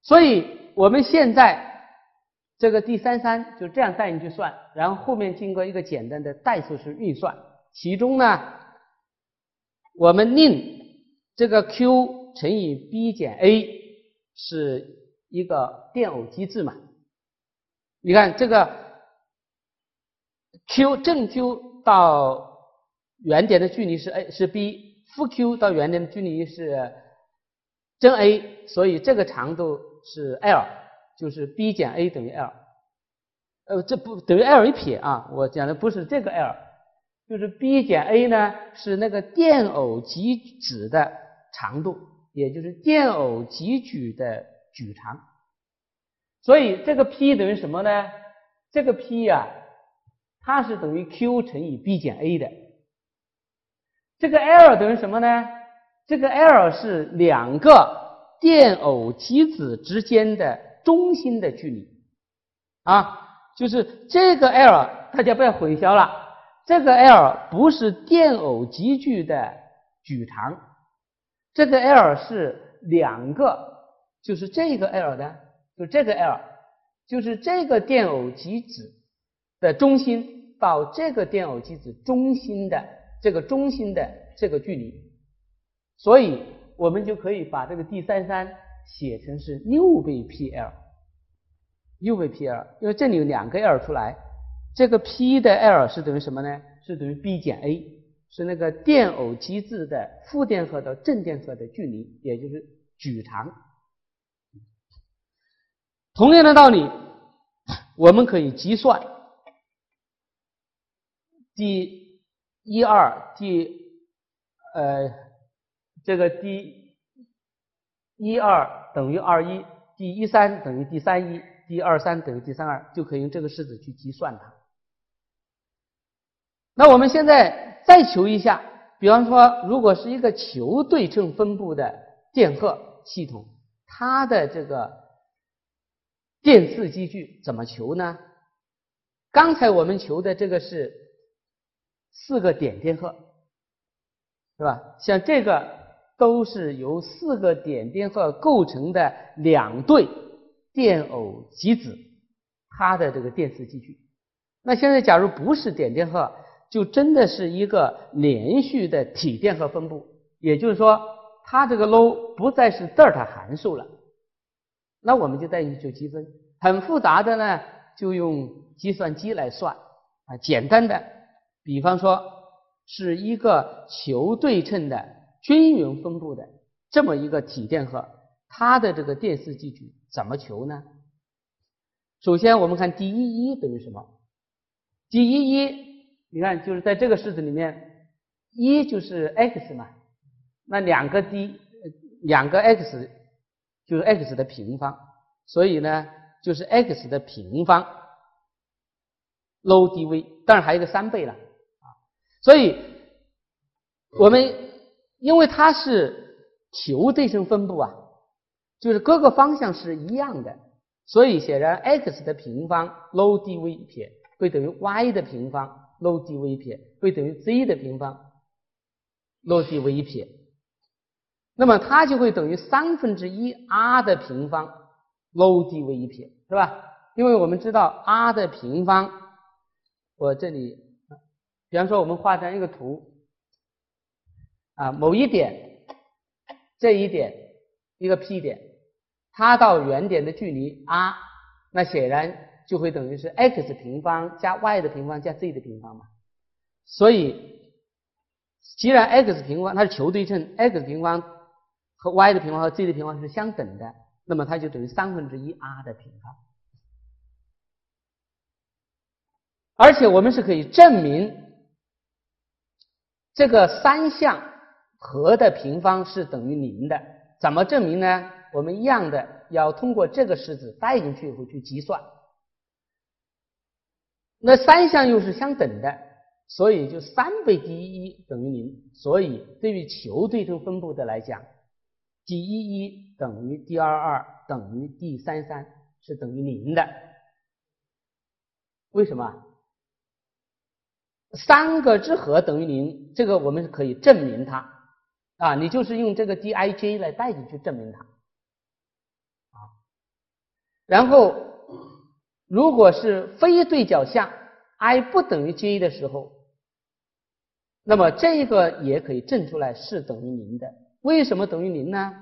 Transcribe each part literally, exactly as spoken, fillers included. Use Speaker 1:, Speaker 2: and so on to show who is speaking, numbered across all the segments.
Speaker 1: 所以我们现在这个 D 三十三就这样带进去算，然后后面经过一个简单的代数式运算，其中呢我们令这个 Q 乘以 B 减 A 是一个电偶机制嘛。你看这个 Q 正 Q 到原点的距离是 A 是 B， 负 Q 到原点的距离是正 A， 所以这个长度是 L， 就是 B 减 A 等于 L。呃，这不等于 L 一撇啊，我讲的不是这个 L， 就是 B 减 A 呢是那个电偶极指的长度，也就是电偶极矩的矩长。所以这个 P 等于什么呢？这个 P 啊，它是等于 Q 乘以 B 减 A 的。这个 L 等于什么呢？这个 L 是两个电偶极子之间的中心的距离啊，就是这个 L 大家不要混淆了，这个 L 不是电偶极矩的矩长，这个 L 是两个，就是这个 L 的，就这个 L 就是这个电偶极子的中心到这个电偶极子中心的这个中心的这个距离，所以我们就可以把这个 D 三十三写成是六倍 P L， 六倍 P L， 因为这里有两个 L 出来，这个 P 的 L 是等于什么呢？是等于 B 减 A， 是那个电偶极子的负电荷到正电荷的距离，也就是矩长。同样的道理，我们可以计算 D 一二 D 呃这个 D 一二等于二一 D 一三等于 D 三一 D 二三等于 D 三二，就可以用这个式子去计算它。那我们现在再求一下，比方说如果是一个球对称分布的电荷系统，它的这个电次积矩怎么求呢？刚才我们求的这个是四个点电荷，是吧？像这个都是由四个点电荷构成的两对电偶极子，它的这个电磁积矩。那现在假如不是点电荷，就真的是一个连续的体电荷分布，也就是说它这个 ρ 不再是德尔塔函数了，那我们就带进去就积分。很复杂的呢就用计算机来算啊，简单的比方说是一个球对称的均匀分布的这么一个体电荷，它的这个电磁积矩怎么求呢？首先我们看 D 一一等于什么？ D 一一你看就是在这个式子里面，一就是 x 嘛，那两个 d 两个 x 就是 x 的平方，所以呢就是 x 的平方 ρ dv， 当然还有一个三倍了啊。所以我们因为它是球对称分布啊，就是各个方向是一样的，所以显然 x 的平方 ρ dv 撇会等于 y 的平方 ρ dv 撇会等于 z 的平方 ρ dv 撇，那么它就会等于三分之一 r 的平方 ρ dv 撇，是吧？因为我们知道 r 的平方，我这里比方说我们画成一个图啊，某一点这一点一个 P 点，它到原点的距离 r， 那显然就会等于是 x 平方加 y 的平方加 z 的平方嘛。所以既然 x 平方它是球对称， x 平方和 y 的平方和 z 的平方是相等的，那么它就等于三分之一 r 的平方。而且我们是可以证明这个三项和的平方是等于零的。怎么证明呢？我们一样的要通过这个式子带进去以后去计算。那三项又是相等的，所以就三倍 D 一一等于零。所以对于球对称分布的来讲， D 一一等于 D 二二等于 D 三十三是等于零的。为什么？三个之和等于零，这个我们是可以证明它啊，你就是用这个 D I J 来带进去证明它啊。 然后如果是非对角项 i 不等于 j 的时候，那么这个也可以证出来是等于零的。为什么等于零呢？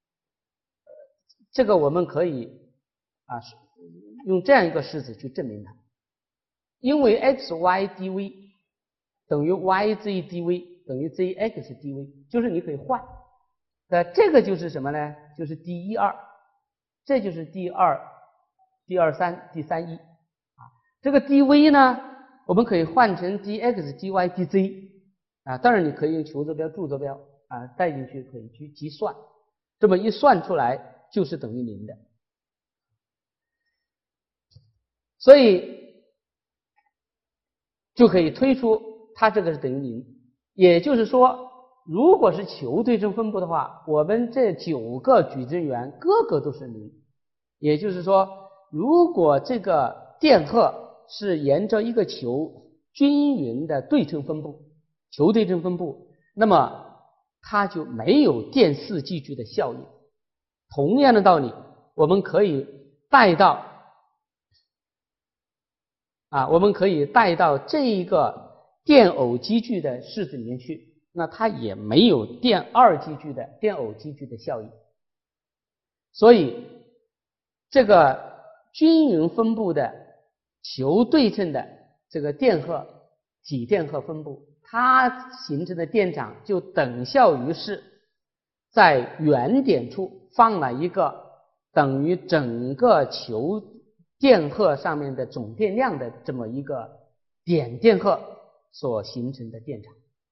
Speaker 1: 这个我们可以啊用这样一个式子去证明它。因为 xy dv 等于 yz dv 等于 zx dv， 就是你可以换。那这个就是什么呢？就是 d 一二，这就是 d 二、d 二三、d 三一啊。这个 dv 呢，我们可以换成 dx、dy、dz 啊。当然你可以用求坐标、柱坐标啊带进去，可以去计算。这么一算出来就是等于零的。所以就可以推出它这个是等于零。也就是说，如果是球对称分布的话，我们这九个矩阵元个个都是零。也就是说，如果这个电荷是沿着一个球均匀的对称分布，球对称分布，那么它就没有电四积聚的效应。同样的道理，我们可以带到啊，我们可以带到这一个电偶积聚的式子里面去，那它也没有电二积聚的电偶积聚的效应。所以这个均匀分布的球对称的这个电荷体电荷分布，它形成的电场就等效于是在原点处放了一个等于整个球电荷上面的总电量的这么一个点电荷所形成的电场。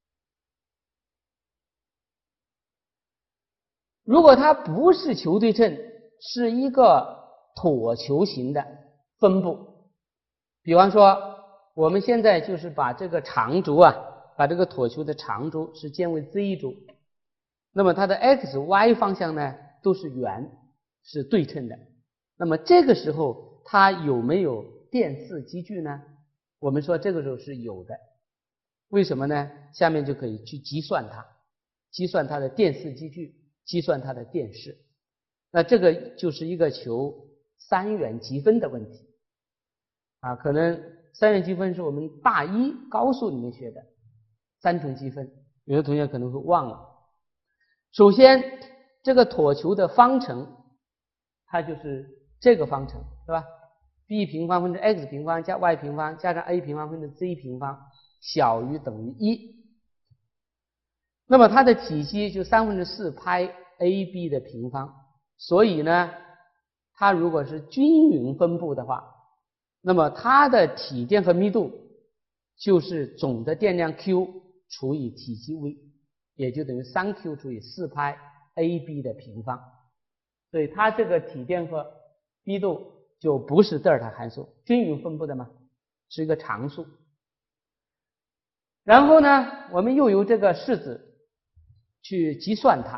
Speaker 1: 如果它不是球对称，是一个椭球形的分布，比方说我们现在就是把这个长轴啊，把这个椭球的长轴是建为 z 轴，那么它的 x y 方向呢都是圆，是对称的。那么这个时候它有没有电四积聚呢？我们说这个时候是有的。为什么呢？下面就可以去计算它，计算它的电四积聚，计算它的电势。那这个就是一个求三元积分的问题啊，可能三元积分是我们大一高数里面学的三重积分，有的同学可能会忘了。首先这个椭球的方程它就是这个方程，是吧？ b 平方分之 x 平方加 y 平方加上 a 平方分之 z 平方小于等于一。那么它的体积就三分之四派 ab 的平方，所以呢，它如果是均匀分布的话，那么它的体电荷密度就是总的电量 Q 除以体积 V， 也就等于 三 Q 除以四派 ab 的平方。所以它这个体电荷密度就不是德尔塔函数，均匀分布的嘛，是一个常数。然后呢，我们又由这个式子去计算它，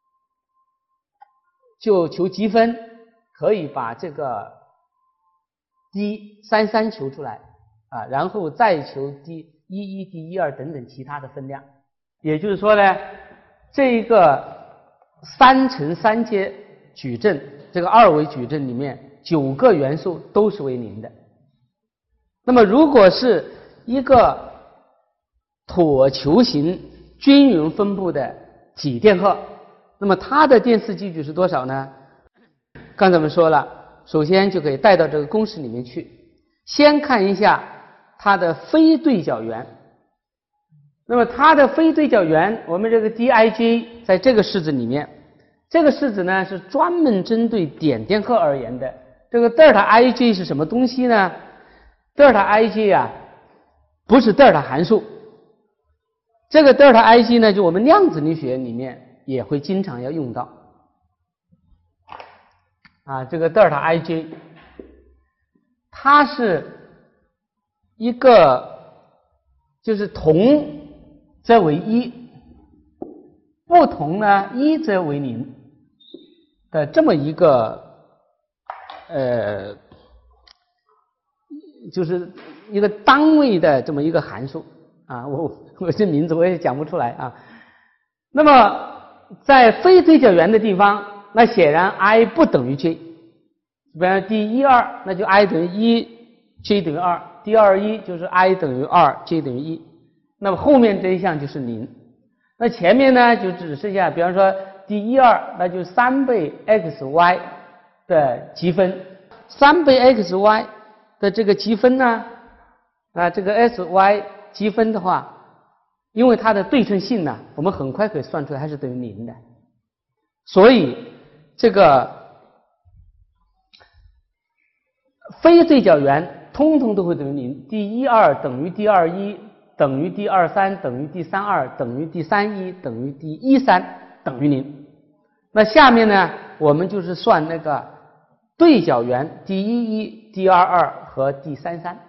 Speaker 1: 就求积分，可以把这个 d 三三求出来啊，然后再求 d 一一 d 一二等等其他的分量。也就是说呢，这一个三乘三阶矩阵，这个二维矩阵里面九个元素都是为零的。那么如果是一个椭球形均匀分布的体电荷，那么它的电四积聚是多少呢？刚才我们说了，首先就可以带到这个公式里面去。先看一下它的非对角圆。那么它的非对角圆，我们这个 dij 在这个式子里面，这个式子呢是专门针对点电荷而言的。这个德尔塔 ij 是什么东西呢？德尔塔 ij 啊，不是德尔塔函数。这个德尔塔 ij 呢，就我们量子力学里面也会经常要用到。啊，这个德尔塔 ij， 它是一个就是同则为一，不同呢一则为零的这么一个呃，就是一个单位的这么一个函数啊，我我这名字我也讲不出来啊。那么在非对角圆的地方，那显然 i 不等于 j， 比方说 d 一二，那就 i 等于一 j 等于二 ，d 二一就是 i 等于二 j 等于一，那么后面这一项就是零。那前面呢就只剩下，比方说 d 一二，那就三倍 xy 的积分，三倍 xy 的这个积分呢，啊，这个 sy 积分的话，因为它的对称性呢，我们很快可以算出来，还是等于零的。所以这个非对角圆通通都会等于零 ，d 一二等于 d 二一。等于 d 二三等于 d 三二等于 d 三一等于 d 一三等于零。那下面呢，我们就是算那个对角圆 d 一一 d 二二和 d 三三。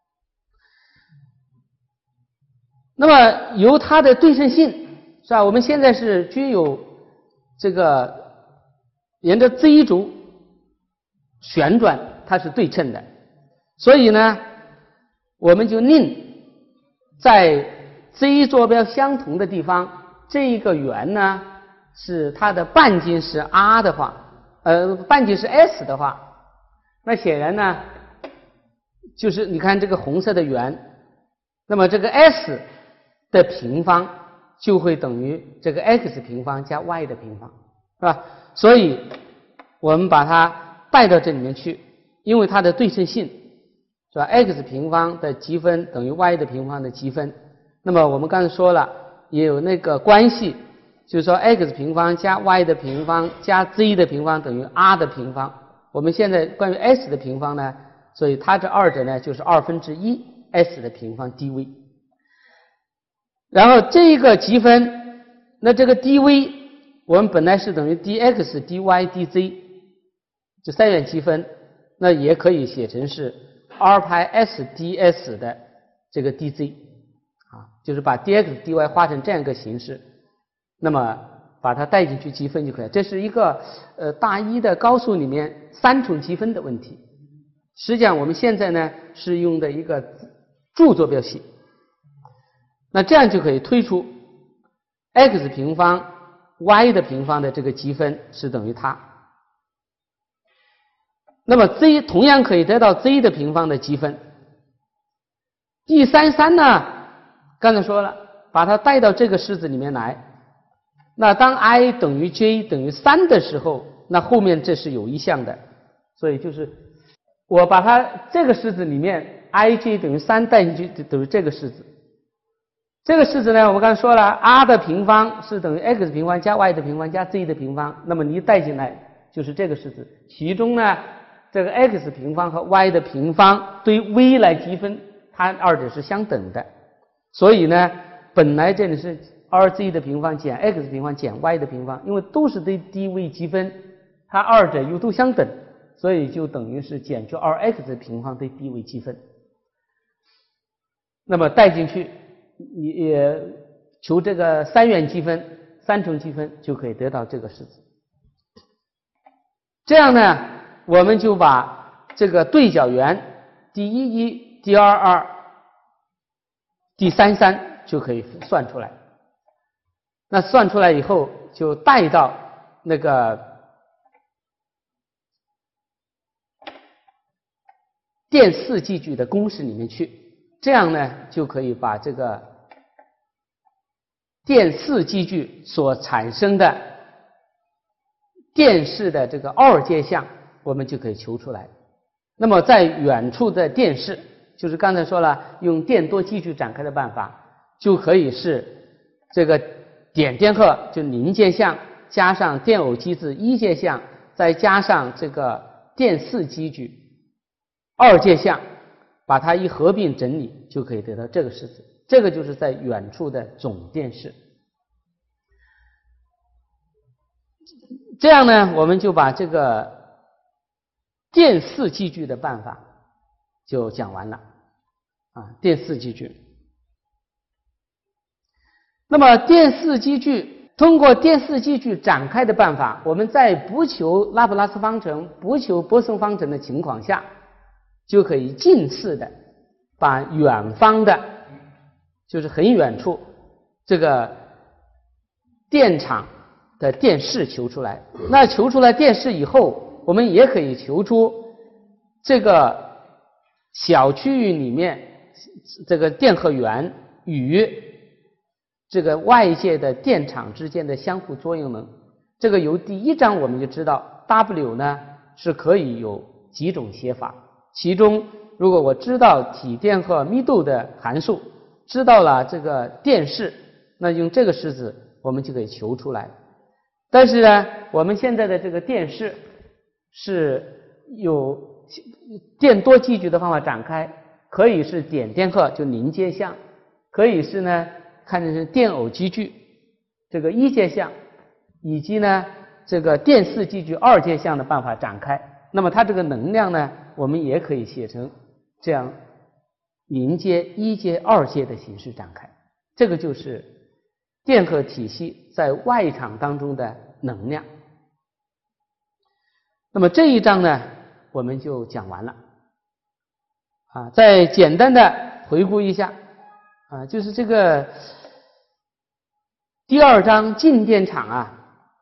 Speaker 1: 那么由它的对称性是吧？我们现在是具有这个沿着 z 轴旋转，它是对称的，所以呢，我们就令在 z 坐标相同的地方，这一个圆呢是它的半径是 r 的话，呃，半径是 s 的话，那显然呢，就是你看这个红色的圆，那么这个 s 的平方就会等于这个 x 平方加 y 的平方，是吧？所以我们把它带到这里面去，因为它的对称性。是吧 ？x 平方的积分等于 y 的平方的积分。那么我们刚才说了，也有那个关系，就是说 x 平方加 y 的平方加 z 的平方等于 r 的平方。我们现在关于 s 的平方呢，所以它这二者呢就是二分之一 s 的平方 dv。然后这个积分，那这个 dv 我们本来是等于 dx dy dz， 这三元积分，那也可以写成是二派 s ds 的这个 dz 啊，就是把 dx dy 画成这样一个形式，那么把它带进去积分就可以了。这是一个呃大一的高数里面三重积分的问题。实际上我们现在呢是用的一个柱坐标系，那这样就可以推出 x 平方 y 的平方的这个积分是等于它。那么 z 同样可以得到 z 的平方的积分。d 三三呢，刚才说了，把它带到这个式子里面来。那当 i 等于 j 等于三的时候，那后面这是有一项的，所以就是我把它这个式子里面 ij 等于三带进去，就等于这个式子。这个式子呢，我们刚才说了 ，r 的平方是等于 x 平方加 y 的平方加 z 的平方，那么你一带进来就是这个式子。其中呢，这个 x 平方和 y 的平方对 v 来积分，它二者是相等的。所以呢，本来这里是 二 z 的平方减 x 平方减 y 的平方，因为都是对 dv 积分，它二者又都相等，所以就等于是减去 二 x 的平方对 dv 积分。那么带进去，也求这个三元积分、三重积分，就可以得到这个式子。这样呢，我们就把这个对角圆 d 一一、d 二二、d 三三就可以算出来。那算出来以后，就带到那个电四记矩的公式里面去，这样呢就可以把这个电四记矩所产生的电势的这个二阶项，我们就可以求出来。那么在远处的电势，就是刚才说了，用电多记矩展开的办法，就可以是这个点电荷就零阶项，加上电偶机制一阶项，再加上这个电四记矩二阶项，把它一合并整理，就可以得到这个式子。这个就是在远处的总电势。这样呢，我们就把这个电四记矩的办法就讲完了啊，电四记矩。那么电四记矩，通过电四记矩展开的办法，我们在不求拉普拉斯方程、不求波松方程的情况下，就可以近似的把远方的，就是很远处这个电场的电势求出来。那求出来电势以后， 我们也可以求出这个小区域里面这个电荷源与这个外界的电场之间的相互作用能。这个由第一章我们就知道 W 呢是可以有几种写法，其中如果我知道体电荷密度的函数，知道了这个电势，那用这个式子我们就可以求出来。但是呢，我们现在的这个电势是有电多积聚的方法展开，可以是点电荷就零阶相，可以是呢看成是电偶积聚这个一阶相，以及呢这个电四积聚二阶相的办法展开。那么它这个能量呢，我们也可以写成这样零阶、一阶、二阶的形式展开。这个就是电荷体系在外场当中的能量。那么这一章呢我们就讲完了啊，再简单的回顾一下啊，就是这个第二章静电场啊，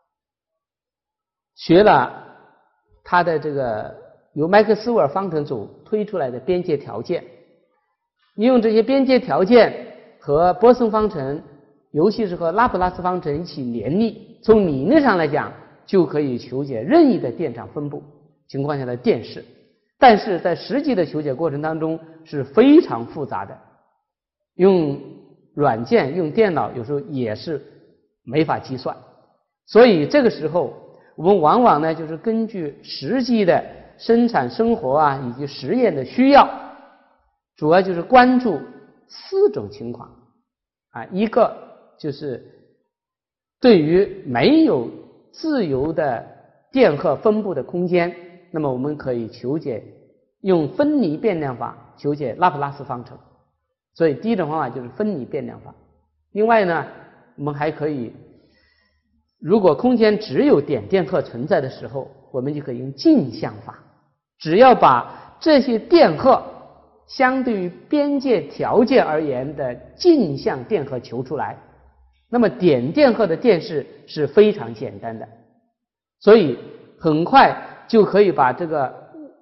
Speaker 1: 学了它的这个由麦克斯韦尔方程组推出来的边界条件，你用这些边界条件和波森方程，尤其是和拉普拉斯方程一起联立，从理论上来讲就可以求解任意的电场分布情况下的电势，但是在实际的求解过程当中是非常复杂的，用软件用电脑有时候也是没法计算。所以这个时候我们往往呢就是根据实际的生产生活啊以及实验的需要，主要就是关注四种情况啊，一个就是对于没有自由的电荷分布的空间，那么我们可以求解用分离变量法求解拉普拉斯方程，所以第一种方法就是分离变量法。另外呢，我们还可以，如果空间只有点电荷存在的时候，我们就可以用镜像法，只要把这些电荷相对于边界条件而言的镜像电荷求出来，那么点电荷的电势是非常简单的，所以很快就可以把这个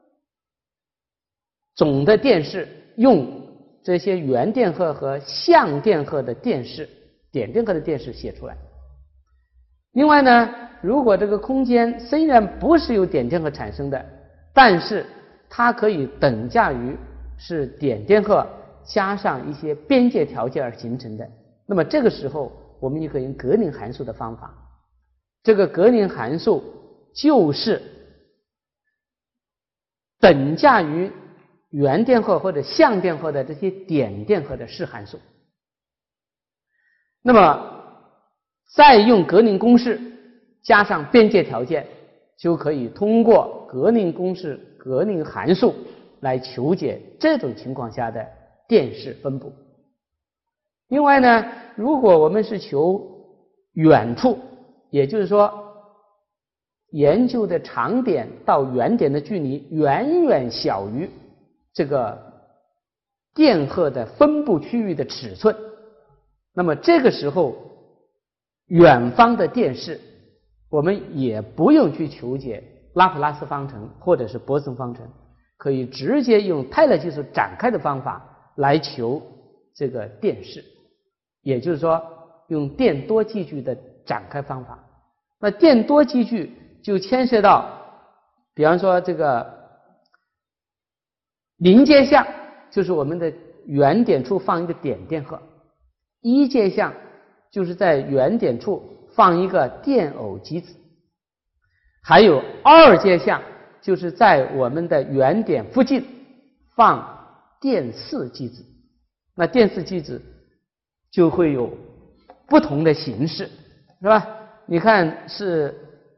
Speaker 1: 总的电势用这些原电荷和相电荷的电势点电荷的电势写出来。另外呢，如果这个空间虽然不是由点电荷产生的，但是它可以等价于是点电荷加上一些边界条件而形成的，那么这个时候我们就可以用格林函数的方法，这个格林函数就是等价于原电荷或者相电荷的这些点电荷的式函数，那么再用格林公式加上边界条件，就可以通过格林公式、格林函数来求解这种情况下的电势分布。另外呢，如果我们是求远处，也就是说研究的长点到原点的距离远远小于这个电荷的分布区域的尺寸，那么这个时候远方的电势我们也不用去求解拉普拉斯方程或者是波森方程，可以直接用泰勒计数展开的方法来求这个电势，也就是说用电多积聚的展开方法。那电多积聚就牵涉到比方说这个零阶相，就是我们的原点处放一个点电荷，一阶相就是在原点处放一个电偶极子，还有二阶相就是在我们的原点附近放电四极子。那电四极子就会有不同的形式，是吧？你看是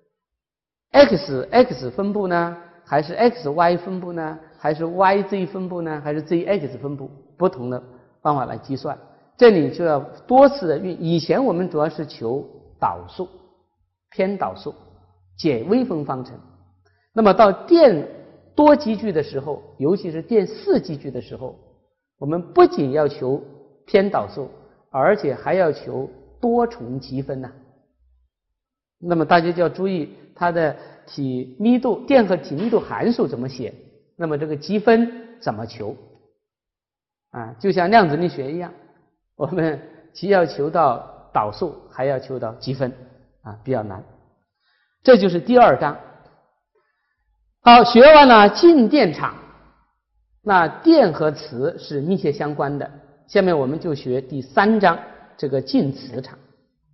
Speaker 1: X X 分布呢，还是 X Y 分布呢，还是 Y Z 分布呢，还是 Z X 分布，不同的方法来计算。这里就要多次的运，以前我们主要是求导数、偏导数、解微分方程。那么到电多积聚的时候，尤其是电四积聚的时候，我们不仅要求偏导数，而且还要求多重积分呐、啊。那么大家就要注意，它的体密度电荷体密度函数怎么写，那么这个积分怎么求啊？就像量子力学一样，我们既要求到导数，还要求到积分啊，比较难。这就是第二章。好，学完了静电场，那电和磁是密切相关的。下面我们就学第三章，这个静磁场。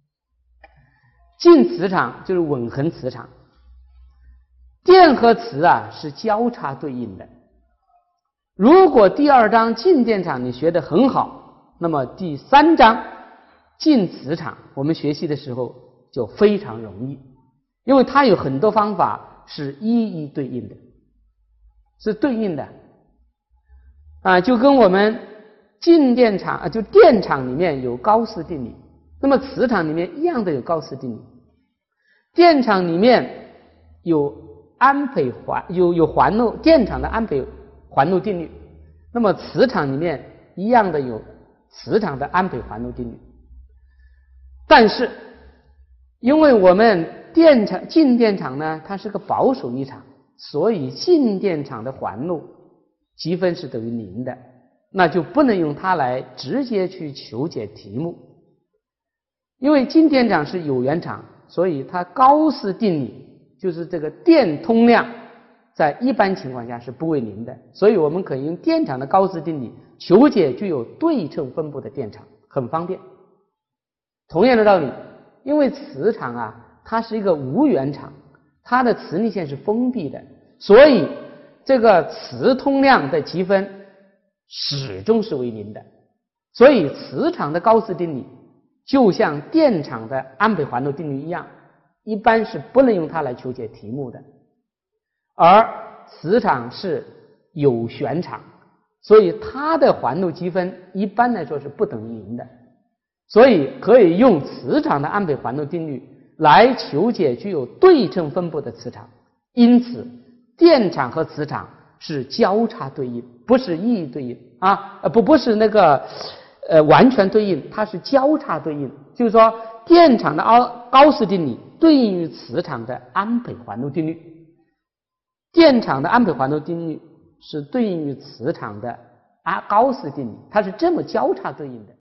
Speaker 1: 静磁场就是稳恒磁场，电和磁啊是交叉对应的。如果第二章静电场你学得很好，那么第三章静磁场我们学习的时候就非常容易，因为它有很多方法是一一对应的，是对应的啊，就跟我们静电场啊，就电场里面有高斯定理，那么磁场里面一样的有高斯定理。电场里面有安培环有有环路，电场的安培环路定律，那么磁场里面一样的有磁场的安培环路定律。但是因为我们电场静电场呢，它是个保守力场，所以静电场的环路积分是等于零的，那就不能用它来直接去求解题目。因为静电场是有源场，所以它高斯定理就是这个电通量在一般情况下是不为零的，所以我们可以用电场的高斯定理求解具有对称分布的电场，很方便。同样的道理，因为磁场啊它是一个无源场，它的磁力线是封闭的，所以这个磁通量的积分始终是为零的。所以磁场的高斯定理就像电场的安培环路定律一样，一般是不能用它来求解题目的。而磁场是有旋场，所以它的环路积分一般来说是不等于零的，所以可以用磁场的安培环路定律来求解具有对称分布的磁场。因此电场和磁场是交叉对应，不是一一对应啊，不不是那个呃完全对应，它是交叉对应。就是说电场的高斯定理对应于磁场的安培环路定律，电场的安培环路定律是对应于磁场的高斯定理，它是这么交叉对应的。